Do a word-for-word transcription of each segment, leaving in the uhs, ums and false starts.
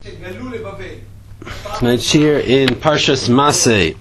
Tonight's here in Parshas Maseh,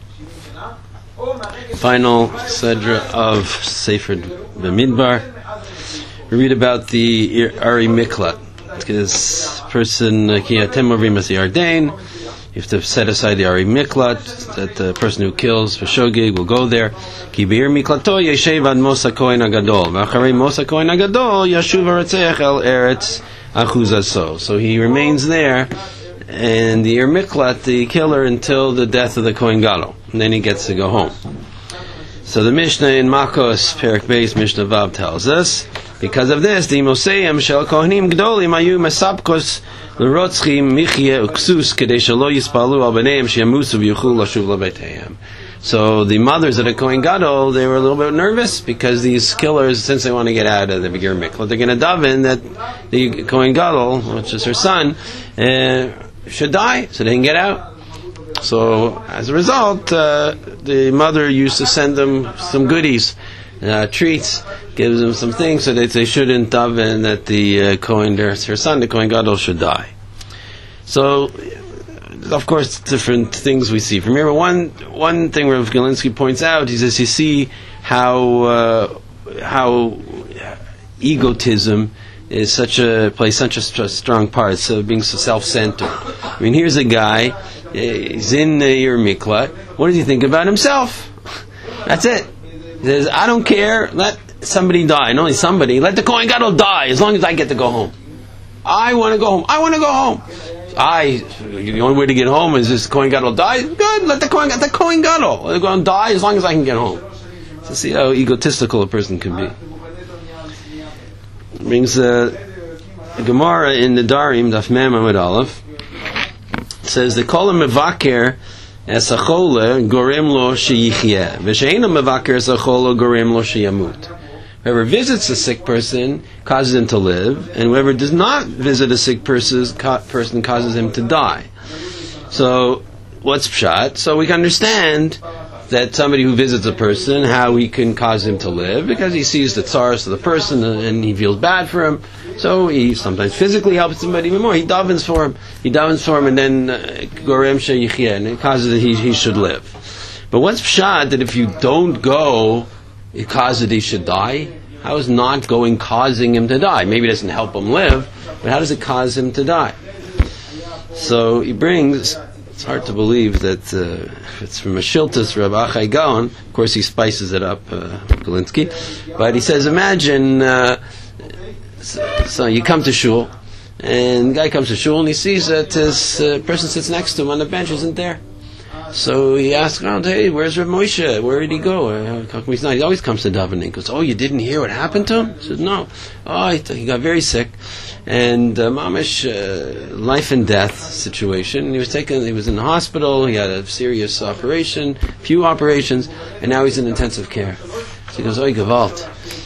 final Sedra of Sefer Bamidbar. We read about the Ari Miklat. This person, Kiyatem Ovrim as the Ardain, you have to set aside the Ari Miklat, that the person who kills for Shogeg will go there. Ki be'ir Miklato yeshev ad Mosa Kohen Agadol, v'acharei Mosa Kohen Agadol yashuv haratzech el eretz achuzaso. So he remains there, and the Ir Miklat, the killer, until the death of the Kohen Gadol, and then he gets to go home. So the Mishnah in Makos, Perek Beis, Mishnah Vav tells us, because of this, the Moseim shel Kohanim Gdolim ayu mesapkos l'rotzchim michye uksus kedei shelo yispalu al b'neim sheyamusu v'yuchul lashuv lebeiteihem. So the mothers of the Kohen Gadol, they were a little bit nervous because these killers, since they want to get out of the Begir Miklat, they're going to daven that the Kohen Gadol, which is her son, uh, should die, so they can get out. So as a result, uh, the mother used to send them some goodies, uh, treats, gives them some things so that they shouldn't daven that the uh, Kohen, her son, the Kohen Gadol, should die. So, of course, different things we see from here. But one one thing Rav Galinsky points out, he says, you see how uh, how egotism is such a plays such a strong part, so being so self-centered. I mean, here's a guy, he's in the Ir Miklat. What does he think about himself? That's it. He says, I don't care, let somebody die, and only somebody, let the Kohen Gadol die, as long as I get to go home. I want to go home. I want to go home. I, the only way to get home is this Kohen Gadol die. Good, let the Kohen, the Kohen Gadol let go and die as long as I can get home. So see how egotistical a person can be. It brings uh, a Gemara in the Darim, Daf Mem Amud Aleph. It says, "The kol mevaker es achole gorem lo sheyichye, v'she'ena mevaker es achole gorem lo sheyamut." Whoever visits a sick person causes him to live, and whoever does not visit a sick person causes him to die. So, what's pshat? So we can understand that somebody who visits a person, how he can cause him to live, because he sees the tsaros of the person and he feels bad for him. So he sometimes physically helps him, but even more, he davens for him. He davens for him, and then gorem sheyichye, and it causes that he, he should live. But what's pshat that if you don't go, it causes that he should die? How is not going causing him to die? Maybe it doesn't help him live, but how does it cause him to die? So he brings, it's hard to believe that uh, it's from a Shiltus, Rav Achai Gaon. Of course he spices it up, uh, Galinsky, but he says, imagine, uh, so, so you come to shul, and the guy comes to shul and he sees that his uh, person sits next to him on the bench isn't there. So he asks around, hey, where's Rav Moshe? Where did he go? Uh, how come he's not? He always comes to davening. He goes, oh, you didn't hear what happened to him? He says, no. Oh, he, he got very sick. And uh, mamish, uh, life and death situation. He was taken, he was in the hospital, he had a serious operation, few operations, and now he's in intensive care. So he goes, oh, Gewalt.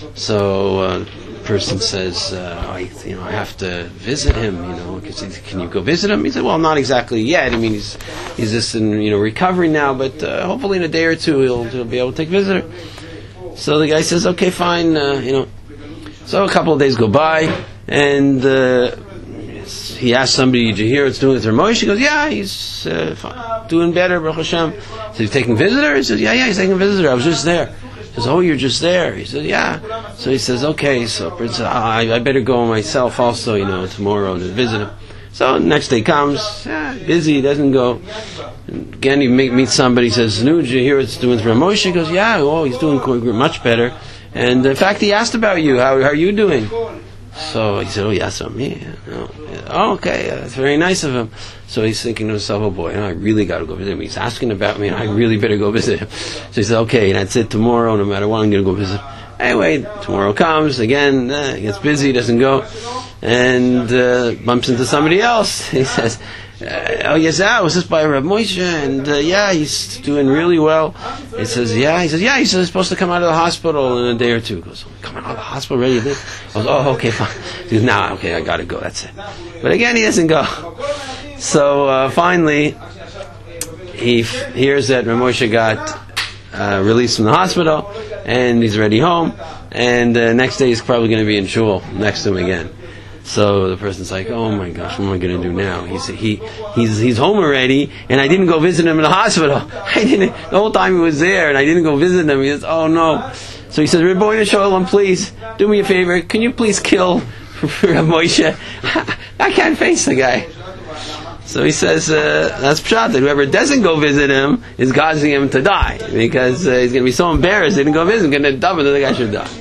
So uh, person says, uh, I, you know, I have to visit him, you know, can you go visit him? He said, well, not exactly yet. I mean, he's he's just in, you know, recovery now, but uh, hopefully in a day or two he'll, he'll be able to take a visitor. So the guy says, okay, fine, uh, you know. So a couple of days go by, and uh, he asks somebody, did you hear what's doing with Rav Moshe? He goes, yeah, he's uh, fine, doing better, Baruch Hashem. So he's taking visitors? He says, yeah, yeah, he's taking a visitor. I was just there. He says, oh, you're just there. He says, yeah. So he says, okay, so Prince, I, I better go myself also, you know, tomorrow to visit him. So next day comes, yeah, busy, doesn't go. And again, he meet, meets somebody, says, no, did you hear what's doing with Rav Moshe? He goes, yeah, oh, he's doing much better. And in fact, he asked about you. How, how are you doing? So he said, oh, yes, I'm me. No. Oh, okay, uh, that's very nice of him. So he's thinking to himself, oh boy, you know, I really got to go visit him. He's asking about me, and I really better go visit him. So he said, okay, that's it, tomorrow, no matter what, I'm going to go visit him. Anyway, tomorrow comes, again, uh, he gets busy, doesn't go, and uh, bumps into somebody else. He says, uh, oh yes, I was just by Rav Moshe, and uh, yeah, he's doing really well. He says, yeah, he says, yeah, he says he's supposed to come out of the hospital in a day or two. He goes, come out of the hospital, ready to leave? Goes, oh, okay, fine. He goes, nah, okay, I gotta go, that's it. But again, he doesn't go. So uh, finally, he f- hears that Rav Moshe got uh, released from the hospital, and he's already home, and uh, next day he's probably going to be in shul next to him again. So the person's like, oh my gosh, what am I going to do now? He's he he's he's home already, and I didn't go visit him in the hospital. I didn't the whole time he was there, and I didn't go visit him. He says, oh no. So he says, Rebbeinu Shalom, please do me a favor. Can you please kill Rav Moshe? I can't face the guy. So he says, uh, that's pshat, that whoever doesn't go visit him is causing him to die, because uh, he's going to be so embarrassed he didn't go visit him, going to daven that the guy should die.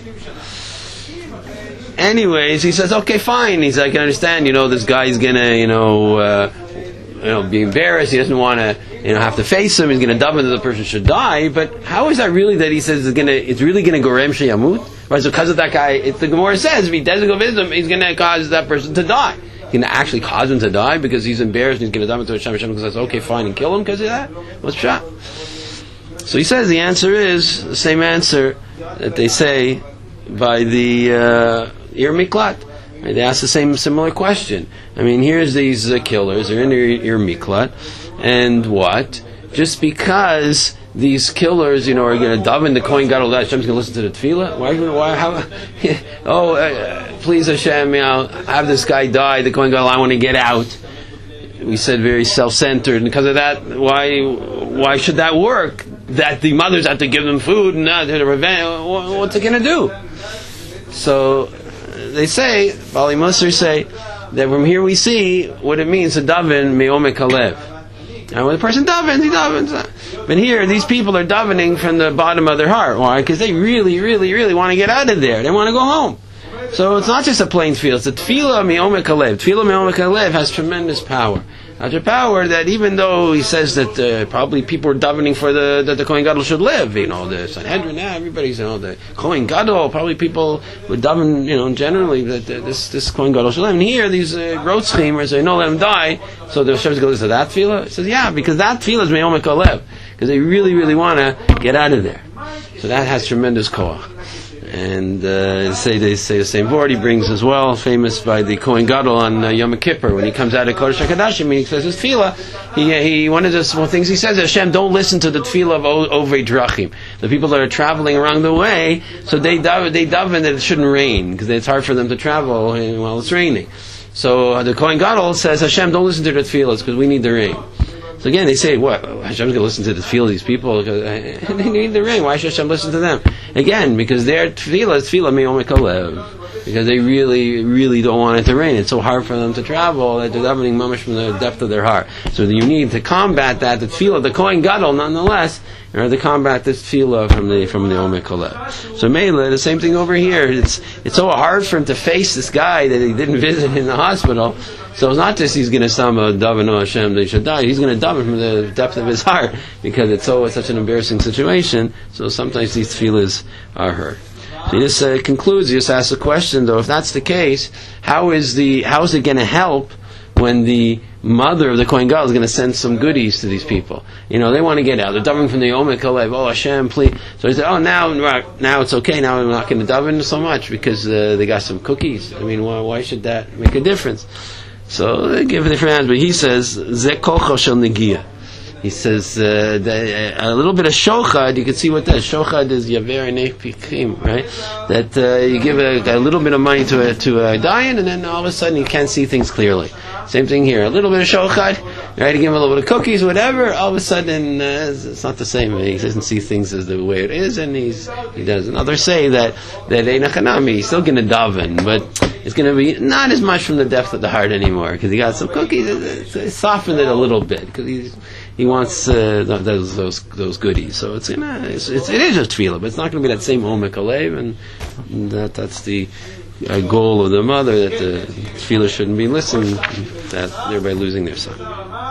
Anyways, he says, okay, fine. He's like, I can understand, you know, this guy's gonna, you know, uh, you know, be embarrassed. He doesn't want to, you know, have to face him. He's gonna daven that the person should die. But how is that really that he says it's gonna, it's really gonna gorem sheyamut? Right? So because of that guy, it, the Gemara says if he doesn't go visit him, he's gonna cause that person to die. He's gonna actually cause him to die because he's embarrassed and he's gonna daven to Hashem. Hashem says, okay, fine, and kill him because of that. What's pshat? So he says the answer is the same answer that they say by the uh, Ir Miklat. They ask the same similar question. I mean, here's these uh, killers, they're in Ir Miklat, and what? Just because these killers, you know, are going to daven the Kohen Gadol, that Hashem's going to listen to the tefillah? Why? Why? How? oh, uh, please Hashem, you know, have this guy die. The Kohen Gadol, I want to get out. We said very self-centered, and because of that, why? Why should that work? That the mothers have to give them food and not to revenge. What's it going to do? So they say, Bali Musar say, that from here we see what it means to daven me'omek halev. And when the person davens, he davens. But here, these people are davening from the bottom of their heart. Why? Because they really, really, really want to get out of there. They want to go home. So it's not just a plain tefillah. It's a tefillah me'omek halev. Tefillah me'omek halev has tremendous power. Such a power that even though he says that uh, probably people are davening for the that the Kohen Gadol should live, you know, the Sanhedrin, yeah, everybody's, you know, the Kohen Gadol, probably people would daven, you know, generally that uh, this this Kohen Gadol should live. And here, these uh, Rotzchim say, no, let him die. So the Hashem goes to that tefillah. He says, yeah, because that tefillah is me'omek halev, because they really, really want to get out of there. So that has tremendous koach. And uh, say they say the same word he brings as well, famous by the Kohen Gadol on uh, Yom Kippur when he comes out of Kodesh HaKodashim. He says his tefillah. He he one of the well, things he says, Hashem, don't listen to the tefillah of o- Ovei Drachim, the people that are traveling around the way. So they daven they daven that it shouldn't rain because it's hard for them to travel while it's raining. So uh, the Kohen Gadol says, Hashem, don't listen to the tefillahs because we need the rain. So again, they say, what? Hashem's going to listen to the tefillah of these people? They need the rain. Why should Hashem listen to them? Again, because their tefillah is tefillah me'omek halev. Because they really, really don't want it to rain. It's so hard for them to travel that they're davening mamash from the depth of their heart. So you need to combat that, the tefillah, the Kohen Gadol, nonetheless, in order to combat this tefillah from the from the omek halev. So Mela, the same thing over here. It's it's so hard for him to face this guy that he didn't visit in the hospital. So it's not just he's going to samba daven o Hashem they should die. He's going to daven from the depth of his heart because it's so it's such an embarrassing situation. So sometimes these tefillahs are heard. So he just uh, concludes. He just asks a question though. If that's the case, how is the how is it going to help when the mother of the Kohen Gadol is going to send some goodies to these people? You know, they want to get out. They're davening from the omek halev. Oh Hashem, please. So he said, oh now now it's okay. Now I'm not going to daven so much because uh, they got some cookies. I mean, why, why should that make a difference? So they give different answers, but he says, Ze kocho shel negia. He says, uh, the, a little bit of shochad, you can see what that is. Shochad is yaver nefichim, right? That uh, you give a, a little bit of money to a, to a dayan, and then all of a sudden you can't see things clearly. Same thing here. A little bit of shochad, right? You give him a little bit of cookies, whatever, all of a sudden uh, it's not the same. He doesn't see things as the way it is, and he's, he doesn't. Others say that, that Ein HaChanami, he's still going to daven, but it's going to be not as much from the depth of the heart anymore, because he got some cookies, it's, it's softened it a little bit, because he's he wants uh, those those those goodies. So it's gonna it's, it's it is just tefillah, but it's not going to be that same omek halev, and that that's the uh, goal of the mother, that the tefillah shouldn't be listened, that thereby losing their son.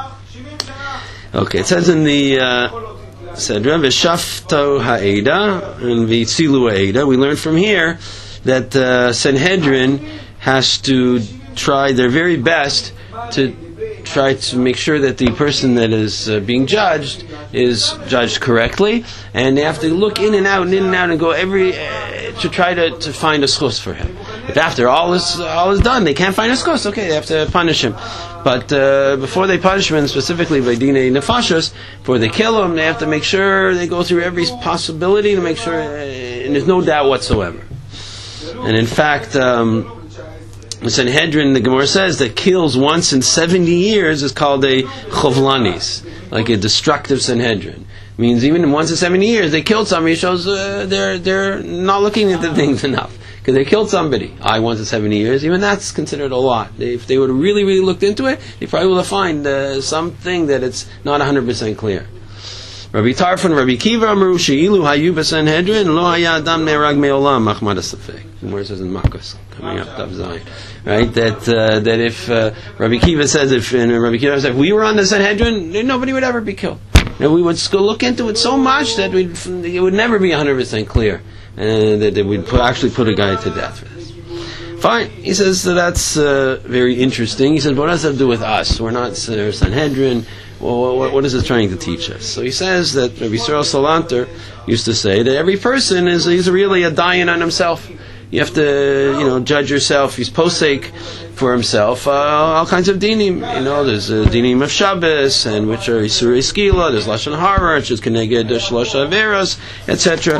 Okay, it says in the Sedra v'shafto ha'eda and v'tzilu ha'eda. We learned from here that uh, Sanhedrin has to try their very best to try to make sure that the person that is uh, being judged is judged correctly, and they have to look in and out and in and out and go every uh, to try to, to find a schus for him. If after all is all is done, they can't find a schus, okay, they have to punish him. But uh, before they punish him, specifically by dinei nefashos, before they kill him, they have to make sure they go through every possibility to make sure, uh, and there's no doubt whatsoever. And in fact, um, the Sanhedrin, the Gemara says, that kills once in seventy years is called a chovlanis, like a destructive Sanhedrin. Means even once in seventy years they killed somebody, shows uh, they're they're not looking into things enough because they killed somebody. I once in seventy years, even that's considered a lot. They, if they would have really really looked into it, they probably would have found uh, something that it's not one hundred percent clear. Rabbi Tarfon, Rabbi Kiva Amru Sheilu Hayu B'Sanhedrin Lo Haya Adam Ne'erag Me'olam Machmad HaSafek. The Gemara says in Makos, coming up Tav Zayin, right? That uh, that if uh, Rabbi Kiva says if and Rabbi Kiva says if we were on the Sanhedrin, nobody would ever be killed. You know, we would go look into it so much that we'd, it would never be one hundred percent clear, and that, that we'd put, actually put a guy to death for this. Fine, he says that that's uh, very interesting. He says, what does that have to do with us? We're not uh, Sanhedrin. Well, what, what is it trying to teach us? So he says that Rabbi Yisrael Salanter used to say that every person is is really a dayan on himself. You have to, you know, judge yourself. He's posek for himself. Uh, all kinds of dinim. You know, there's uh, dinim of Shabbos, and which are Isurei Skila. There's Lashon Hara, which is Keneged Shlosh Averos, et cetera.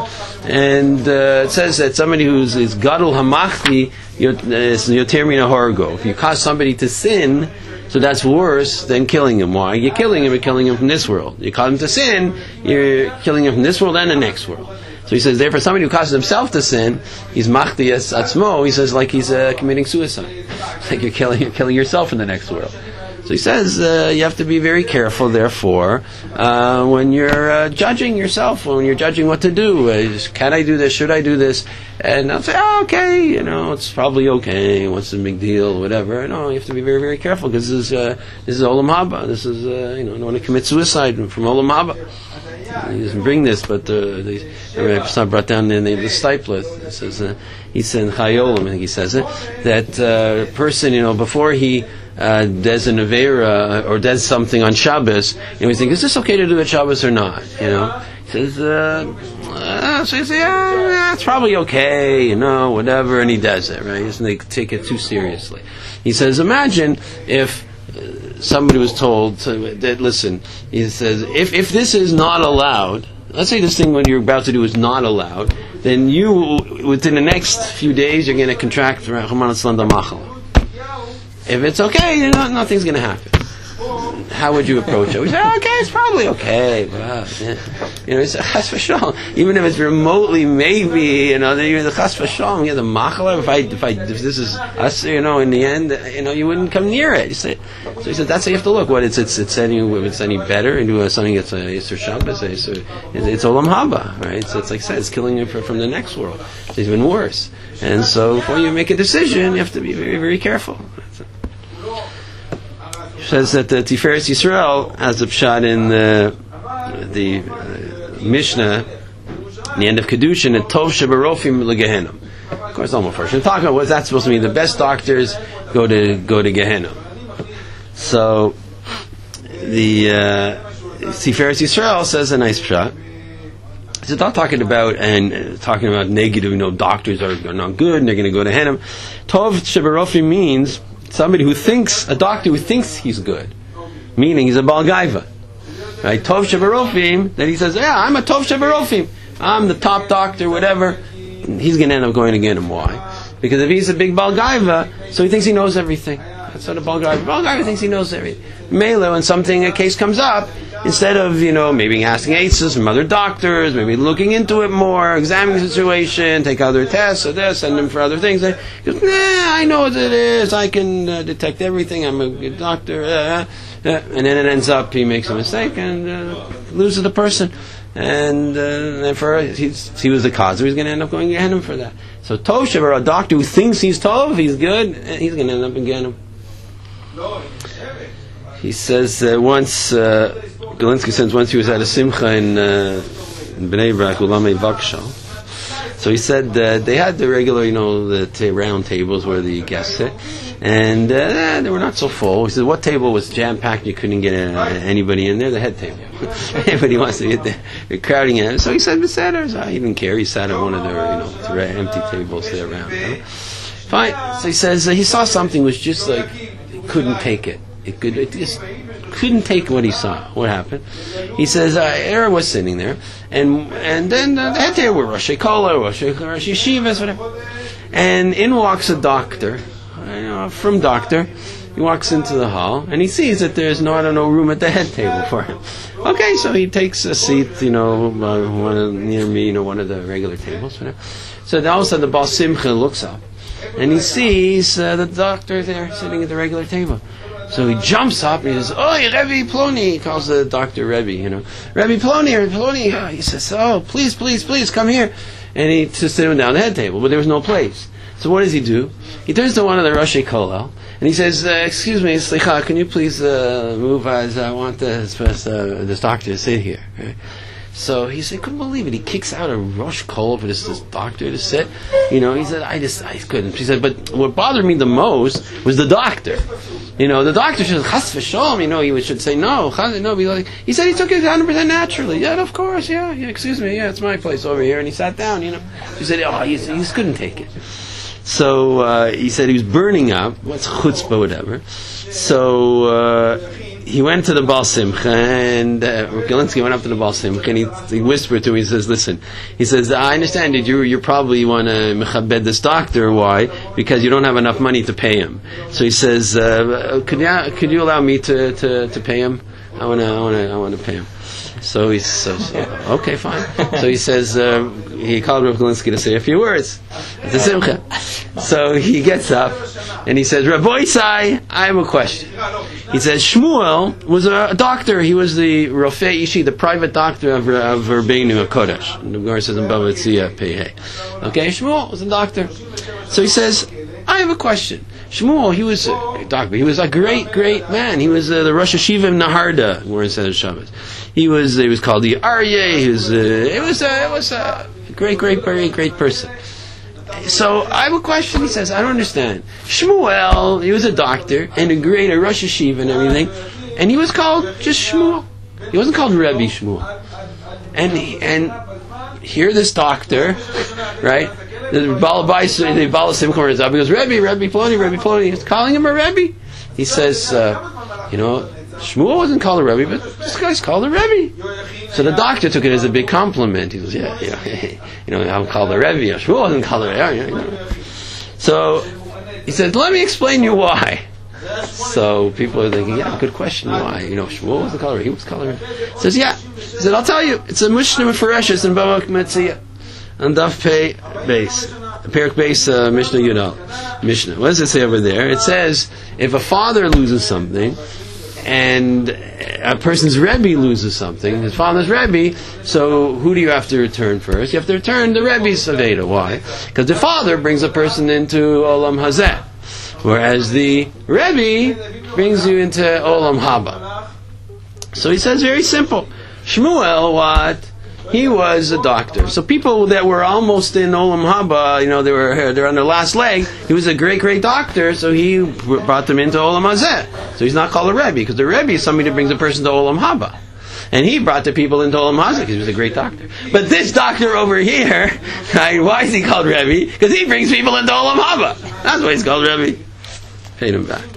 And uh, it says that somebody who's is Gadol Hamachti is Yoter Min HaHorgo. If you cause somebody to sin, so that's worse than killing him. Why? You're killing him. You're killing him from this world. You cause him to sin, you're killing him from this world and the next world. So he says, therefore, somebody who causes himself to sin, he's machdias atzmo. He says, like he's uh, committing suicide, like you're killing, you're killing yourself in the next world. So he says, uh, you have to be very careful. Therefore, uh, when you're uh, judging yourself, when you're judging what to do, uh, can I do this? Should I do this? And I'll say, oh, okay, you know, it's probably okay. What's the big deal? Whatever. No, you have to be very, very careful because this is uh, this is olam haba. This is uh, you know, I don't want to commit suicide from olam haba. He doesn't bring this, but uh, the Rabbi brought down the name of the Stiplet. It says uh, he said in Chayolim, I think he says it, that uh, person, you know, before he uh, does an Avera or does something on Shabbos, you know, he thinks, is this okay to do at Shabbos or not? You know, he says, uh, uh, so he says, yeah, yeah, it's probably okay, you know, whatever, and he does it, right? He doesn't take it too seriously. He says, imagine if somebody was told to, that, listen, he says, if, if this is not allowed, let's say this thing what you're about to do is not allowed, then you, within the next few days, you're going to contract Rahman al-Salam Machala. If it's okay, you know, nothing's going to happen. How would you approach it? We say, oh, okay, it's probably okay. Wow. Yeah. You know, it's a chas v'shalom. Even if it's remotely, maybe, you know, even the chas v'shalom, yeah, the machala, if I, if I, if this is us, you know, in the end, you know, you wouldn't come near it. You say, so he said, that's how you have to look. What, it's, it's, it's any, if it's any better, and do something that's a Yisur Shabbos, it's, it's olam haba, right? So it's like I said, it's killing you from the next world. It's even worse. And so, before you make a decision, you have to be very, very careful. Says that the Tiferet Yisrael has a pshat in the, the uh, Mishnah, in the end of Kedushin, and Tov Shebarofim Legehenim. Of course, almost first. We're talking about what's that supposed to mean? The best doctors go to go to Gehenna. So the uh, Tiferet Yisrael says a nice pshat. It's not talking about and uh, talking about negative. You know, doctors are, are not good, and they're going to go to Gehenna. Tov Shebarofim means somebody who thinks, a doctor who thinks he's good, meaning he's a Baal Gaiva, right? Tov Shebarofim, that he says, yeah, I'm a Tov Shebarofim, I'm the top doctor, whatever. He's going to end up going to get him. Why? Because if he's a big Baal Gaiva, so he thinks he knows everything. That's what a Baal Gaiva. Baal Gaiva thinks he knows everything. Mela, when something, a case comes up, instead of, you know, maybe asking answers from other doctors, maybe looking into it more, examining the situation, take other tests or this, send them for other things. He goes, nah, I know what it is. I can uh, detect everything. I'm a good doctor. Uh, uh, and then it ends up he makes a mistake and uh, loses the person. And uh, for he's, he was the cause. So he's going to end up going to Gehenna for that. So Tov Shebar, a doctor who thinks he's Tov, he's good, and he's going to end up in Gehenna. He says uh, once, uh, Galinsky says once he was at a simcha in, uh, in Bnei Brak, Ulamei Vakshal. So he said uh, they had the regular, you know, the t- round tables where the guests sit, and uh, they were not so full. He said, what table was jam-packed, you couldn't get uh, anybody in there? The head table. Everybody wants to get there. They're crowding in. So he said, Beseder. So he didn't care. He sat at one of their, you know, three empty tables there around. You know? Fine. So he says uh, he saw something was just like, he couldn't take it. It could, it just couldn't take what he saw. What happened? He says, uh, Era was sitting there, and and then uh, the head there were Rosh Kola, Rosh Yeshivas, whatever. And in walks a doctor, you know, uh, from doctor. He walks into the hall and he sees that there's no, I don't know, room at the head table for him. Okay, so he takes a seat, you know, uh, one of, near me, you know, one of the regular tables. Whatever. So then all of a sudden the Baal Simcha looks up and he sees uh, the doctor there sitting at the regular table. So he jumps up and he says, "Oh, Rebbe Ploni," he calls the doctor Rebbe, you know, "Rebbe Ploni, Rebbe Ploni." He says, "Oh, please, please, please, come here." And he to sit him down the head table, but there was no place. So what does he do? He turns to one of the Rosh Kollel and he says, uh, "Excuse me, Slicha, can you please uh, move as I want this, uh, this doctor to sit here." Right? So he said, couldn't believe it. He kicks out a Rosh Kollel for this, this doctor to sit. You know, he said, I just, I couldn't. He said, but what bothered me the most was the doctor. You know, the doctor should, chas v'sholom, you know, he should say, no, chas, no, be like, he said he took it one hundred percent naturally. Yeah, of course, yeah, yeah, excuse me, yeah, it's my place over here. And he sat down, you know. He said, oh, he, he just couldn't take it. So, uh, he said he was burning up, what's chutzpah, whatever. So, uh, he went to the Baal Simcha, and uh, Galinsky went up to the Baal Simcha, and he, he whispered to him, he says, listen, he says, I understand that you you probably want to mechabed this doctor. Why? Because you don't have enough money to pay him. So he says, uh, could you could you allow me to, to, to pay him? I want to I want to I want to pay him. So he says, yeah, okay, fine. So he says, uh, he called Rav Galinsky to say a few words at the Simcha. So he gets up and he says, Rabbi Isai, I have a question. He says, Shmuel was a doctor. He was the Rofei Ishi, the private doctor of, of Rabbeinu HaKodesh. The Gemara says in Bava Tzia Pei. Okay, Shmuel was a doctor. So he says, I have a question. Shmuel, he was a doctor. He was a great, great man. He was uh, the Rosh Hashiva of Naharda, where it says Shabbos. He was, he was called the Aryeh. He was, uh, it was, uh, it was a great, great, very great person. So I have a question. He says, I don't understand. Shmuel, he was a doctor and a great a Rosh Hashiva and everything, and he was called just Shmuel. He wasn't called Rebbe Shmuel. And he, and here, this doctor, right? The Baal Baisa, the Baal Simcha is up. He goes, Rebbe, Rebbe Ploni, Rebbe Ploni. He's calling him a Rebbe. He says, uh, you know, Shmuel wasn't called a Rebbe, but this guy's called a Rebbe. So the doctor took it as a big compliment. He goes, yeah, yeah, you know, I'm called a Rebbe. Shmuel wasn't called a Rebbe. You know. So he said, let me explain you why. So people are thinking, yeah, good question, why? You know, Shmuel wasn't called a Rebbe, he was called a Rebbe. He says, yeah. He said, I'll tell you, it's a Mishnah Mefereshes in Bava Metzia. On Daf Pei Beis, Perik Beis uh, Mishnah Yudal Mishnah. What does it say over there? It says if a father loses something and a person's Rebbe loses something, his father's Rebbe, so who do you have to return first? You have to return the Rebbe's Aveda. Why? Because the father brings a person into Olam Hazeh, whereas the Rebbe brings you into Olam Haba. So he says very simple. Shmuel, what? He was a doctor. So people that were almost in Olam Haba, you know, they were they're on their last leg. He was a great, great doctor, so he brought them into Olam Hazeh. So he's not called a Rebbe, because the Rebbe is somebody that brings a person to Olam Haba. And he brought the people into Olam Hazeh because he was a great doctor. But this doctor over here, right, why is he called Rebbe? Because he brings people into Olam Haba. That's why he's called Rebbe. Paid him back.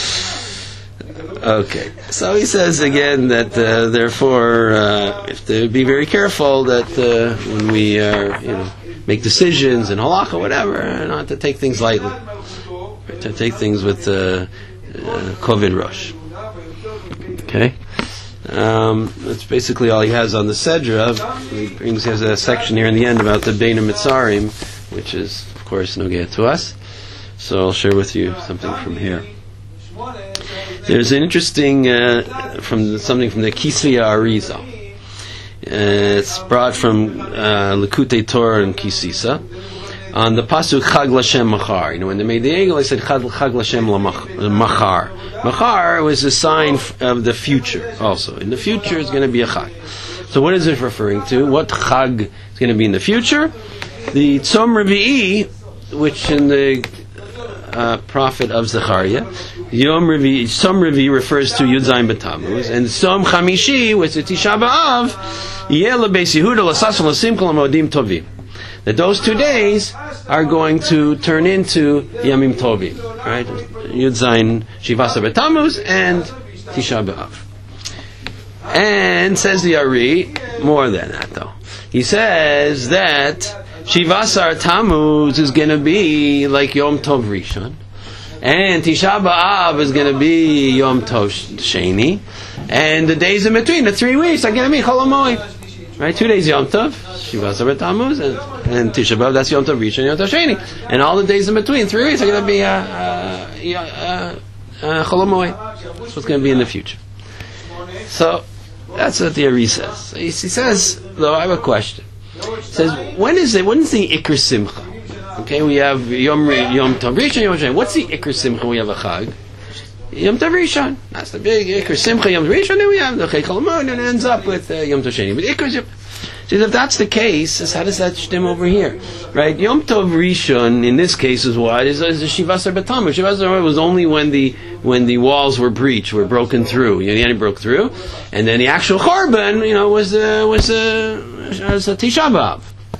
Okay, so he says again that uh, therefore uh, we have to be very careful that uh, when we uh, you know make decisions in halacha, whatever, not to take things lightly, right, to take things with uh, uh, COVID rush. Okay, um, that's basically all he has on the Sedra. He brings he has a section here in the end about the Bein HaMitzarim, which is of course nogea to us. So I'll share with you something from here. There's an interesting uh, from something from the Kisvei Arizal. Uh, it's brought from uh, Likutei Torah and Kisisa on the pasuk Chag Lashem Machar. You know, when they made the Egel, they said Chag Lashem Machar. Machar was a sign of the future. Also, in the future is going to be a Chag. So, what is it referring to? What Chag is going to be in the future? The Tzom Revi'i, which in the uh, prophet of Zechariah. Yom Revi, Tzom Revi refers to Yud Zayin B'Tammuz, and Tzom Chamishi, which is Tisha B'Av, Yeh LeBeis Yehuda l'Sas l'Simcha l'Modim Tovim. That those two days are going to turn into Yamim Tovim, right? Yud Zayin Shivasa B'Tammuz and Tisha B'Av. And says the Ari, more than that though. He says that Shivasar Tammuz is going to be like Yom Tov Rishon. and Tisha B'Av is going to be Yom Tov Sheni, and the days in between, the three weeks, are going to be Chol HaMoed. Right, two days Yom Tov, Shiva Asar B'Tammuz, and, and Tisha B'Av, that's Yom Tov Rishon, Yom Tov Sheni, and all the days in between, three weeks, are going to be uh, uh, uh, uh, Chol HaMoed. That's what's going to be in the future. So that's what the Ari says. He says, though, I have a question. He says, when is it? When is the Iker Simcha? Okay, we have Yom Yom Tov Rishon, Yom Sheni. What's the Iker Simcha? We have a Chag. Yom Tov Rishon. That's the big Iker Simcha. Yom Tov Rishon. Then we have the Chol HaMoed, and it ends up with uh, Yom Tov Sheni. But Iker Simcha. So if that's the case, how does that stem over here? Right? Yom Tov Rishon, in this case, is what? Is, is the Shiva Asar B'Tammuz. Shiva Asar was only when the when the walls were breached, were broken through. You know, the enemy broke through, and then the actual Chorban, you know, was uh, was uh, was a Tisha B'Av.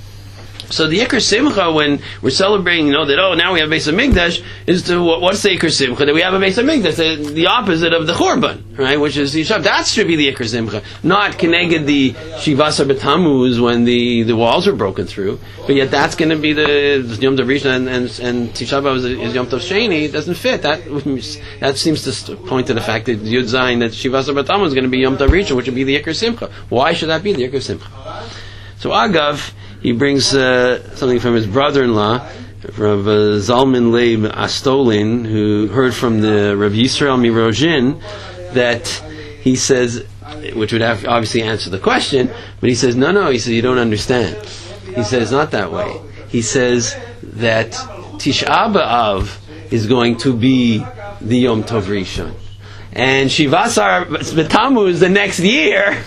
So the Iker Simcha, when we're celebrating, you know, that, oh, now we have Beis HaMikdash, is to, what's the Iker Simcha? That we have a Beis HaMikdash, the, the opposite of the Chorban, right, which is Yishav. That should be the Iker Simcha, not Keneged the Shiva Asar B'Tammuz when the, the walls were broken through, but yet that's going to be the Yom Tov Rishon and, and, and Tisha B'Av is, is Yom Tov Sheni. It doesn't fit. That that seems to point to the fact that Yud Zayin, that Shiva Asar B'Tammuz is going to be Yom Tov Rishon, which would be the Iker Simcha. Why should that be the Iker Simcha? So Agav, he brings uh, something from his brother-in-law, Rav uh, Zalman Leib Astolin, who heard from the Rav Yisrael Mirozhin, that he says, which would have obviously answer the question, but he says, no, no, he says, you don't understand. He says, not that way. He says that Tisha B'Av is going to be the Yom Tov Rishon. And Shiva Asar B'Tammuz the next year,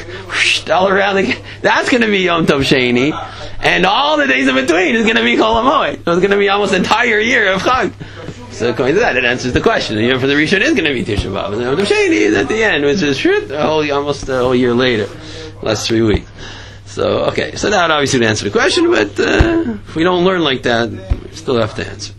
all around the, that's going to be Yom Tov Sheni, and all the days in between is going to be Chol HaMoed. So it's going to be almost an entire year of Chag. So according to that, it answers the question. The year for the Rishon is going to be Tisha B'Av, and Yom Tov Sheni is at the end, which is true, a whole, almost a whole year later, last three weeks. So okay, so that obviously would answer the question, but uh, if we don't learn like that, we still have to answer.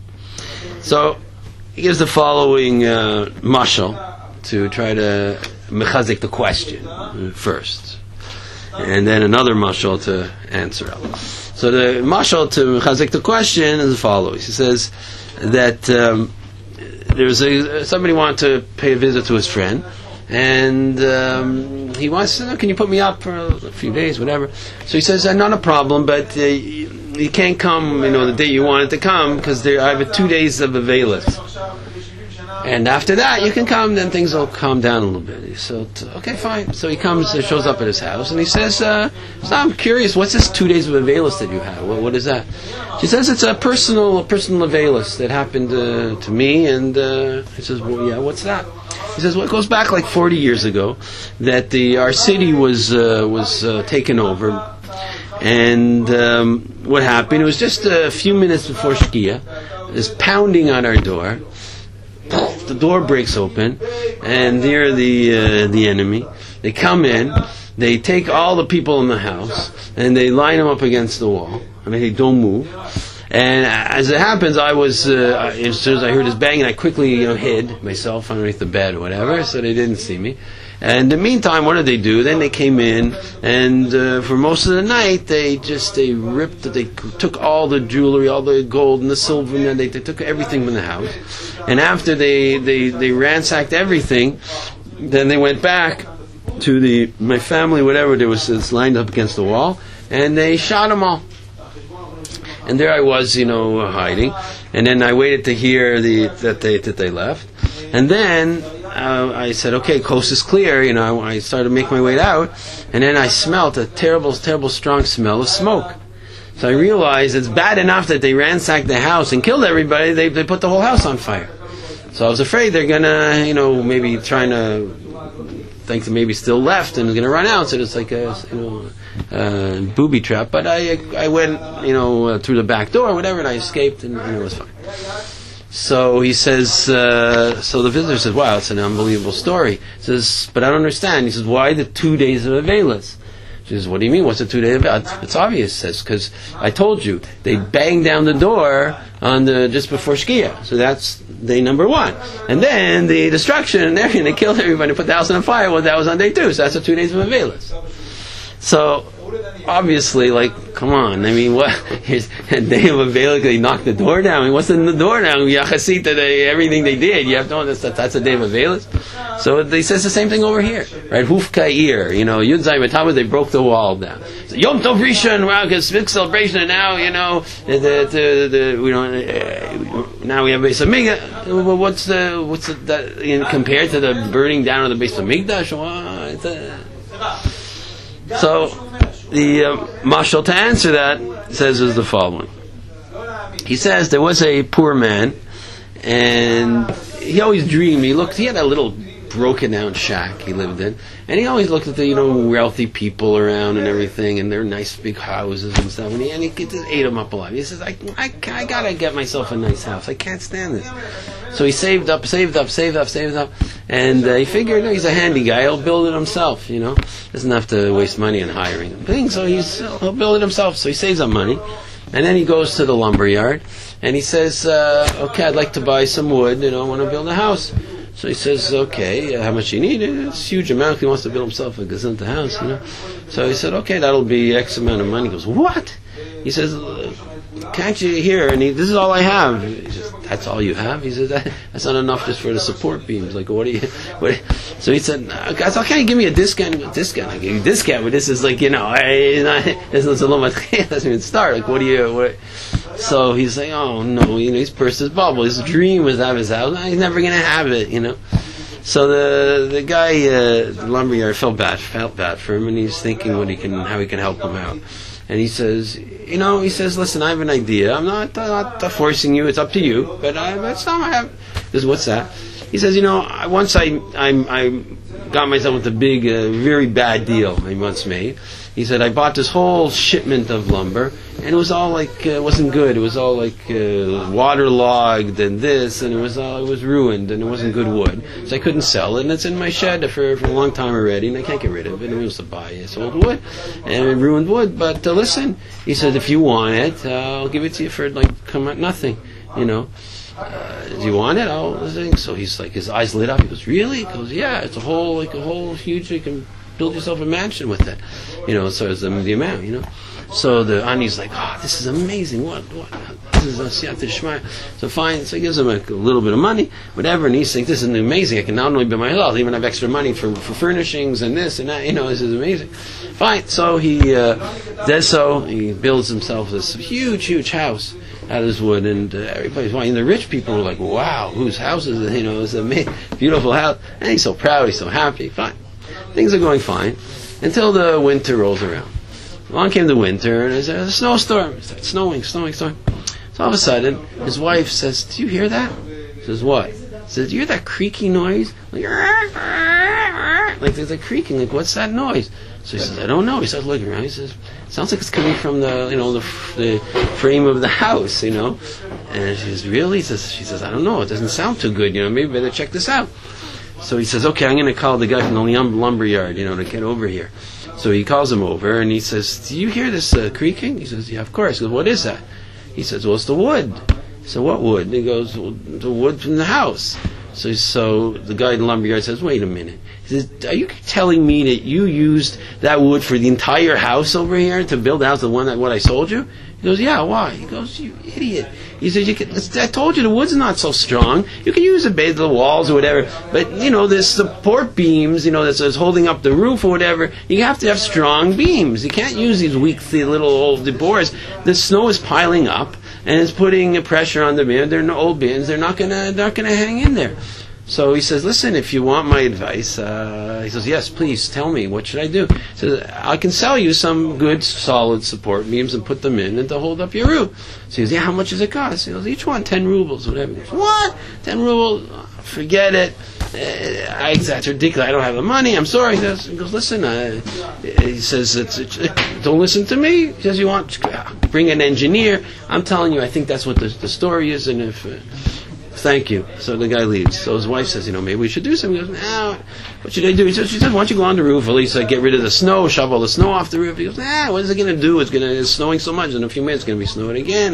So he gives the following uh, mashal to try to mechazik the question first, and then another mashal to answer it. So the mashal to mechazik the question is as follows. He says that um, there was a somebody wanted to pay a visit to his friend, and um, he wants to know, can you put me up for a few days, whatever. So he says, uh, not a problem, but uh, you can't come, you know, the day you wanted to come, because I have two days of availus. And after that, you can come, then things will calm down a little bit. So, okay, fine. So he comes, uh, shows up at his house, and he says, uh, so I'm curious, what's this two days of availus that you have? What, what is that? She says, it's a personal, personal availus that happened uh, to me, and uh, he says, well, yeah, what's that? He says, well, it goes back like forty years ago, that the our city was uh, was uh, taken over, and um, what happened? It was just a few minutes before Shkia. There's pounding on our door. The door breaks open, and they're the uh, the enemy. They come in, they take all the people in the house, and they line them up against the wall. I mean, they don't move. And as it happens, I was uh, as soon as I heard this bang, I quickly, you know, hid myself underneath the bed or whatever, so they didn't see me. And in the meantime, what did they do? Then they came in, and uh, for most of the night, they just they ripped, they took all the jewelry, all the gold and the silver, and they, they took everything from the house. And after they, they, they ransacked everything, then they went back to the my family, whatever there was, it's lined up against the wall, and they shot them all. And there I was, you know, hiding. And then I waited to hear the that they that they left. And then uh, I said, okay, coast is clear. You know, I, I started to make my way out. And then I smelt a terrible, terrible, strong smell of smoke. So I realized it's bad enough that they ransacked the house and killed everybody. They they put the whole house on fire. So I was afraid they're gonna, you know, maybe trying to think that maybe still left and gonna run out. So it's like a, you know, uh, booby trap. But I I went, you know, uh, through the back door or whatever, and I escaped, and, and it was fine. So he says, uh, so the visitor says, wow, it's an unbelievable story. He says, but I don't understand. He says, why the two days of availus? She says, what do you mean, what's the two days of availus? It's obvious, says, because I told you, they banged down the door on the just before Shkia. So that's day number one. And then the destruction and everything, they killed everybody, put the house on fire. Well, that was on day two, so that's the two days of availus. So obviously, like, come on. I mean, what? Here's a day of Avelik, they knocked the door down. I mean, what's in the door down? Yachasita, they, everything they did. You have to know that that's a day of Avelik. So they says the same thing over here, right? Huf Ka'ir, you know, Yud Zayim B'Tammuz, they broke the wall down. So Yom Tov Rishon, wow, because big celebration, and now, you know, the, the, the, we don't, uh, now we have Beis Hamikdash. Well, what's the, what's the, that, you know, compared to the burning down of the Beis Hamikdash? Wow, it's a, so, the uh, mashal to answer that says is the following. He says there was a poor man, and he always dreamed. He looked. He had a little broken down shack he lived in, and he always looked at the you know wealthy people around and everything, and their nice big houses and stuff. And he, and he just ate them up alive. He says, I, I, I gotta get myself a nice house. I can't stand this. So he saved up, saved up, saved up, saved up, and uh, he figured, no, he's a handy guy. He'll build it himself. You know, doesn't have to waste money on hiring things. So he's he'll build it himself. So he saves up money, and then he goes to the lumber yard, and he says, uh, okay, I'd like to buy some wood. You know, I want to build a house. So he says, okay, uh, how much you need? It's a huge amount. He wants to build himself a gazenta house, you know. So he said, okay, that'll be X amount of money. He goes, what? He says, can't you hear? And he, this is all I have. He says, that's all you have? He says, that, that's not enough just for the support beams. Like, what do you... What? So he said, guys, how can you give me a discount? He goes, discount? I give you a discount, but this is like, you know, I, not, this is a little much... It doesn't even start. Like, what do you... What? So he's like, oh no, you know, he's burst his bubble. His dream was to have his house. He's never going to have it, you know. So the the guy, uh, the lumberyard, felt bad, felt bad for him, and he's thinking what he can, how he can help him out. And he says, you know, he says, listen, I have an idea. I'm not, I'm not forcing you. It's up to you. But I, but some I have. He says, what's that? He says, you know, I, once I, I, I got myself with a big, uh, very bad deal I once made. He said, I bought this whole shipment of lumber, and it was all like, uh, it wasn't good. It was all like uh, waterlogged and this, and it was all, it was ruined, and it wasn't good wood. So I couldn't sell it, and it's in my shed for, for a long time already, and I can't get rid of it. And I was to buy it. It's old wood, and ruined wood. But uh, listen, he said, if you want it, uh, I'll give it to you for like come out nothing, you know. Uh, do you want it? I'll think. So he's like, his eyes lit up. He goes, really? He goes, yeah, it's a whole, like a whole huge, you can build yourself a mansion with it, you know, so it's the, the amount, you know. So the Ani's like, oh, this is amazing, what, what, this is a siyata d'shmaya. So fine, so he gives him a, a little bit of money, whatever, and he's like, this is amazing, I can not only buy my house, I'll even have extra money for, for furnishings and this and that, you know, this is amazing. Fine, so he uh, does so, he builds himself this huge, huge house out of this wood, and uh, everybody's wanting. The rich people are like, wow, whose house is it? You know, it's a beautiful house, and he's so proud, he's so happy, fine. Things are going fine until the winter rolls around. Along came the winter, and there's a snowstorm. It starts snowing, snowing, snowing. So all of a sudden, his wife says, do you hear that? He says, what? He says, do you hear that creaky noise? Like, like there's a creaking. Like, what's that noise? So he says, I don't know. He starts looking around. He says, it sounds like it's coming from the, you know, the, the frame of the house, you know. And she says, really? He says, she says, I don't know. It doesn't sound too good. You know, maybe better check this out. So he says, okay, I'm going to call the guy from the lumber yard, you know, to get over here. So he calls him over, and he says, do you hear this uh, creaking? He says, yeah, of course. He goes, what is that? He says, well, it's the wood. So what wood? And he goes, well, the wood from the house. So, so the guy in the lumber yard says, wait a minute. He says, are you telling me that you used that wood for the entire house over here to build the house, the one that what I sold you? He goes, yeah, why? He goes, you idiot. He says, you can, I told you the wood's not so strong. You can use the base of the walls or whatever, but, you know, there's support beams, you know, that's, that's holding up the roof or whatever. You have to have strong beams. You can't use these weak, the little old boards. The snow is piling up, and it's putting a pressure on the beam. They're no old beams. They're not gonna, not gonna hang in there. So he says, listen, if you want my advice, uh, he says, yes, please tell me, what should I do? He says, I can sell you some good, solid support beams and put them in and to hold up your roof. So he says, yeah, how much does it cost? He goes, each one, ten rubles, whatever. He goes, what? ten rubles? Oh, forget it. Uh, I, that's ridiculous. I don't have the money. I'm sorry. He goes, he goes listen, uh, he says, it's, it's, it, don't listen to me. He says, you want, bring an engineer. I'm telling you, I think that's what the, the story is, and if... Uh, Thank you. So the guy leaves. So his wife says, you know, maybe we should do something. He goes, no, what should I do? He says, she says, why don't you go on the roof, at least uh, get rid of the snow, shovel the snow off the roof. He goes, nah, what is it going to do? It's going to, it's snowing so much, in a few minutes it's going to be snowing again.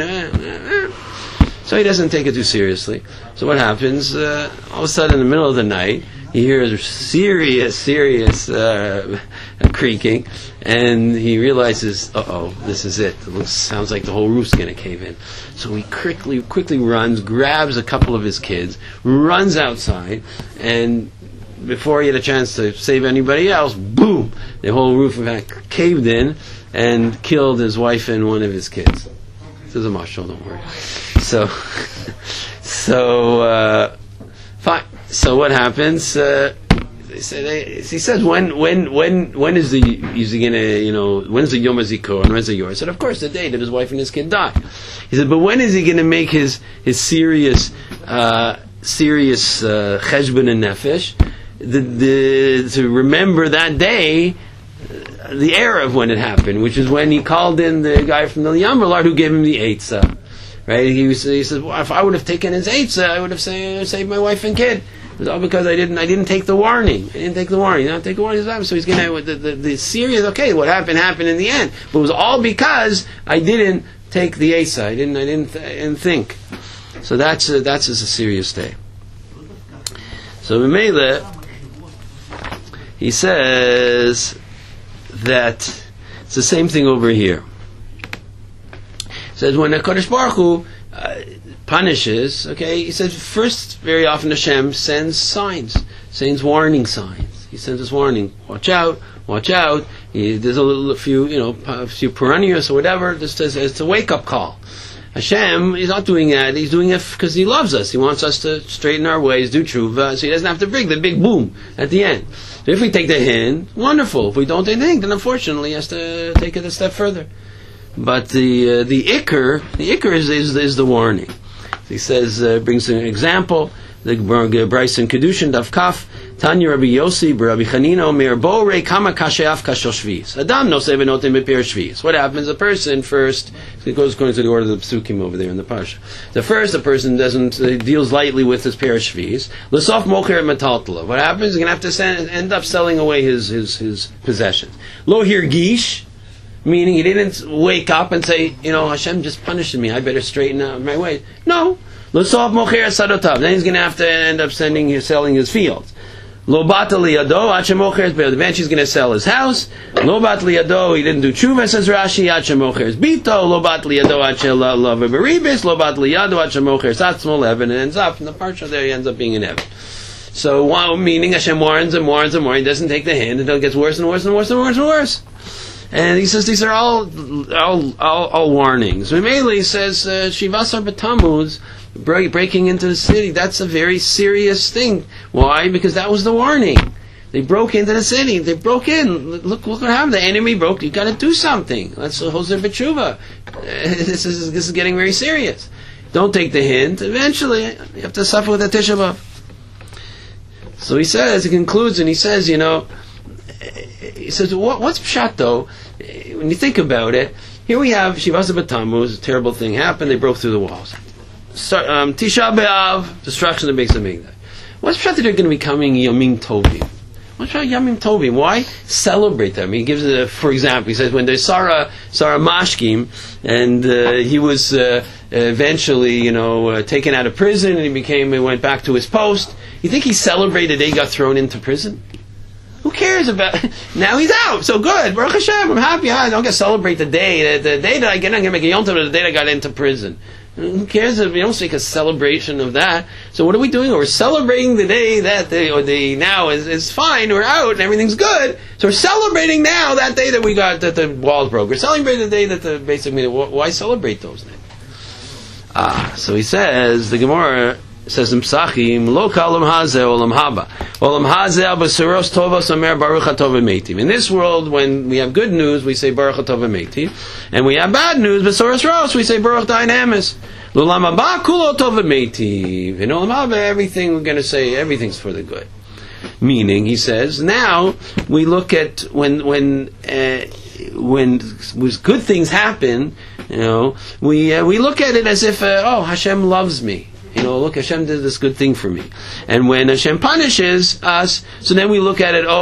So he doesn't take it too seriously. So what happens, uh, all of a sudden in the middle of the night, he hears serious, serious uh, creaking, and he realizes, uh-oh, this is it. It looks, sounds like the whole roof's going to cave in. So he quickly, quickly runs, grabs a couple of his kids, runs outside, and before he had a chance to save anybody else, boom! The whole roof caved in and killed his wife and one of his kids. This is a mashal, don't worry. So, so, uh, fine. So what happens? Uh, they say, they, he says, when, when, when, when is the, is he gonna, you know, when's the Yom HaZikaron, when's the Yor? I said, of course, the day that his wife and his kid died. He said, but when is he gonna make his, his serious, uh, serious, uh, cheshbon and nefesh? The, the, to remember that day, uh, the era of when it happened, which is when he called in the guy from the Yamalard who gave him the Eitzah. Right? He, was, he says, well, if I would have taken his Eitzah, I would have say, saved my wife and kid. It was all because I didn't I didn't take the warning. I didn't take the warning. I didn't take the warning. So he's going to, the, the, the serious, okay, what happened, happened in the end. But it was all because I didn't take the Eitzah. I didn't, I didn't, I didn't think. So that's a, that's just a serious day. So Mimele, he says that it's the same thing over here. He says when HaKadosh Baruch Hu uh, punishes, okay, he says first, very often Hashem sends signs, sends warning signs. He sends us warning, watch out, watch out. He, there's a little, a few, you know, a few perennials or whatever. Just as it's a wake up call. Hashem is not doing that. He's doing it because He loves us. He wants us to straighten our ways, do tshuva, so He doesn't have to bring the big boom at the end. So if we take the hint, wonderful. If we don't take the hint, then unfortunately He has to take it a step further. But the uh, the ikr, the ikr is, is is the warning. He says, uh, brings an example. The Bryson Kedushin Daf Kaf Tanya Rabbi Yossi Rabbi Chanina Omer Borei Kama Kasheaf Kashel Shvius Adam no Sevenotim Beper Shvius. What happens? A person first, it goes according to the order of the psukim over there in the parsha. The first, a person doesn't uh, deals lightly with his per Shvius. L'sof Mocher Metaltala. What happens? He's going to have to send, end up selling away his his his possessions. Lo Hirgish. Meaning he didn't wake up and say, you know, Hashem just punished me, I better straighten out my way. No. Then he's going to have to end up sending his, selling his fields. Eventually he's going to sell his house. He didn't do tshuva, says Rashi. And it ends up in the parsha there, he ends up being an Evan. So, wow, meaning Hashem warns and warns and warns, he doesn't take the hint until it gets worse and worse and worse and worse and worse. And he says these are all all all, all warnings. Mimele says uh, Shivasar B'Tammuz, breaking into the city, that's a very serious thing. Why? Because that was the warning. They broke into the city. They broke in. Look, look what happened. The enemy broke. You got to do something. That's Hoser B'Tshuva. This is this is getting very serious. Don't take the hint. Eventually, you have to suffer with the Tisha B'Av. So he says, he concludes, and he says, you know. He says, what, what's pshat though? When you think about it, here we have Shivasa B'Tammuz, a terrible thing happened, they broke through the walls. So, um, Tisha B'Av, destruction of the Beis HaMikdash. What's pshat that they're going to be coming Yomim Tovim? What's pshat Yomim Tovim? Why? Celebrate them. He gives it, a, for example, he says, when there's Sarah, Sarah Mashkim, and uh, he was uh, eventually, you know, uh, taken out of prison, and he became, he went back to his post. You think he celebrated the day he got thrown into prison? Who cares about now he's out? So good. Baruch Hashem, I'm happy. I don't get to celebrate the day. The, the day that I get, I'm going to make a yom tov the day that I got into prison. Who cares if we don't make a celebration of that? So what are we doing? We're celebrating the day that the, or the now is, is fine. We're out and everything's good. So we're celebrating now that day that we got, that the walls broke. We're celebrating the day that the basically, why celebrate those things? Ah, so he says, the Gemara says in Psachim, lo kalam hazeh olam haba. Olam hazeh b'seros tovas omer baruch hatov v'meitiv. In this world, when we have good news, we say baruch hatov v'meitiv. And we have bad news, b'seros ros, we say baruch dayin emes. L'olam haba kulo tov v'meitiv. In olam haba, everything we're going to say, everything's for the good. Meaning, he says, now we look at when, when, uh, when good things happen, you know, we, uh, we look at it as if, uh, oh, Hashem loves me. You know, look, Hashem did this good thing for me. And when Hashem punishes us, so then we look at it, oh,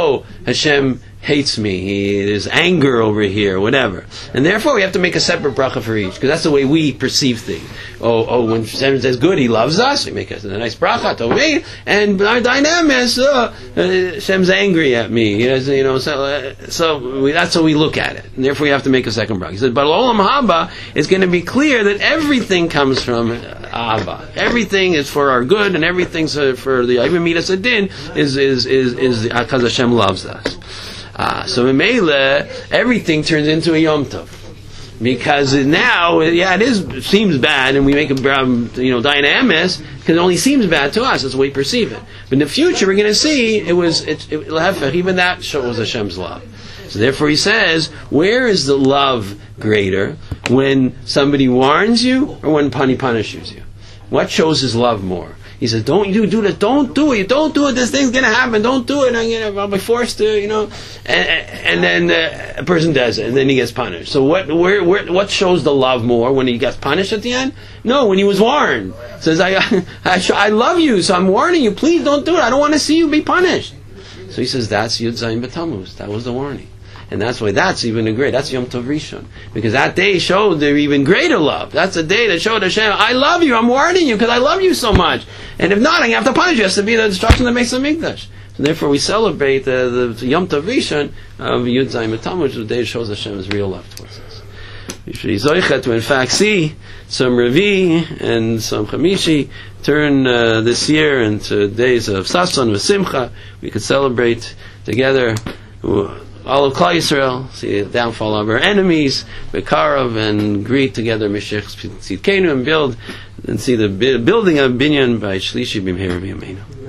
Hashem hates me, he, there's anger over here, whatever. And therefore we have to make a separate bracha for each, because that's the way we perceive things. Oh, oh, when Hashem says good, he loves us, we make a, a nice bracha, tovei, and our dynamis, uh, Hashem's angry at me. He has, you know, so, uh, so we, that's how we look at it. And therefore we have to make a second bracha. He said, but Olam Haba is going to be clear that everything comes from Ahava. Everything is for our good, and everything's for the even Midas Adin is is is is because Hashem loves us. Uh, so in Mele, everything turns into a Yom Tov. Because now, yeah, it is seems bad, and we make a you know dynamis because it only seems bad to us. That's the way we perceive it. But in the future, we're going to see it was it, it, even that shows Hashem's love. So therefore, he says, where is the love greater? When somebody warns you, or when he punishes you? What shows his love more? He says, don't you do that, don't do it, don't do it, this thing's going to happen, don't do it, I'm gonna, I'll be forced to, you know, and, and then uh, a person does it, and then he gets punished. So what where, where, what shows the love more, when he gets punished at the end? No, when he was warned. He says, I, I, I love you, so I'm warning you, please don't do it, I don't want to see you be punished. So he says, that's Yud Zayin B'Tammuz, that was the warning. And that's why that's even a great, that's Yom Tov Rishon. Because that day showed their even greater love. That's the day that showed Hashem, I love you, I'm warning you because I love you so much. And if not, I have to punish you. It has to be the destruction that makes the Mikdash. So therefore we celebrate the, the, the Yom Tov Rishon of Yud Zayin B'Tammuz, which is the day that shows Hashem's real love towards us. We should be zoichet to in fact see some Revi and some Chamishi turn uh, this year into days of Sason and Simcha. We could celebrate together all of Klal Yisrael, see the downfall of our enemies, Bekarav, and greet together Mashiach Tzidkenu, and build, and see the building of Binyan by Shlishi B'Meher B'Yameinu.